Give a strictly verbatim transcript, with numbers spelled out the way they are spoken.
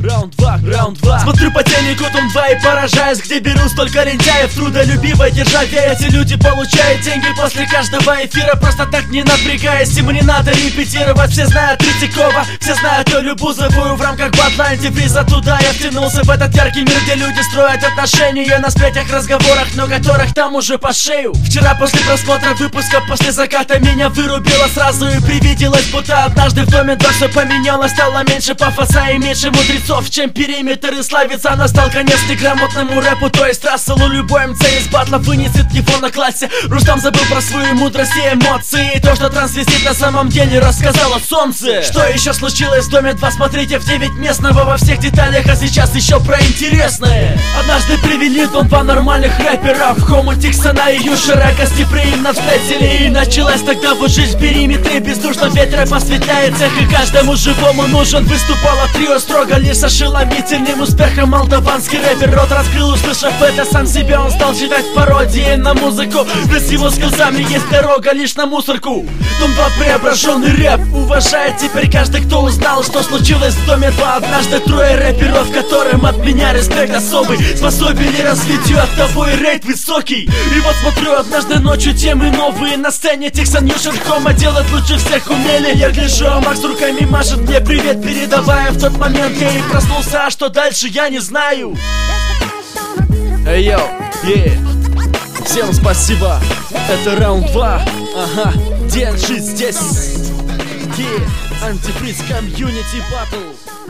раунд два, раунд два. Смотрю по телеку Дом два и поражаюсь, где беру столько лентяев, трудолюбивой державе. Эти люди получают деньги после каждого эфира, просто так не напрягаясь. Ему не надо репетировать, все знают Третьякова, все знают Олю Бузовую. В рамках батла антифриза туда я втянулся в этот яркий мир, где люди строят отношения на сплетнях, разговорах, но которых там уже по шею. Вчера после просмотра выпуска после заката меня вырубило сразу и привиделось, будто однажды в Доме два все поменялось. Стало меньше пафоса и меньше мудрецов, чем периметр, и славиться настал конец неграмотному рэпу. То есть Расселу любой МЦ из батла вынесет его на классе. Рустам забыл про свою мудрость и эмоции, и то, что трансвестит на самом деле рассказало солнце. Что еще случилось в Доме два, смотрите в девять местного во всех деталях. А сейчас еще про интересное. Однажды привели Дом два нормальных рэперов, Хому, Тиксона и Юшера, кости приимно встретили. И началась тогда вот жизнь в периметре, бездушно ветра посветляет цех, и каждому живому нужен. Выступало трио строго лишь с ошеломительным успехом. Молдаванский рэпер рот раскрыл, услышав это, сам себя он стал читать пародии на музыку. С его скиллзами есть дорога лишь на мусорку. Дом два преображенный рэп уважает теперь каждый, кто узнал, что случилось в Доме два. Однажды трое рэперов, которым от меня респект особый, способили развитию, от того и рейд высокий. И вот смотрю однажды ночью темы новые на сцене. Тиксон, Юшер, Хома делать лучше всех умели. Я гляжу, а Макс руками машет мне привет, передавая. В тот момент я и проснулся, а что дальше я не знаю. Эй, йоу, yeah. Всем спасибо, это раунд два. Ага, держи здесь. Yeah. Антифриз комьюнити батл.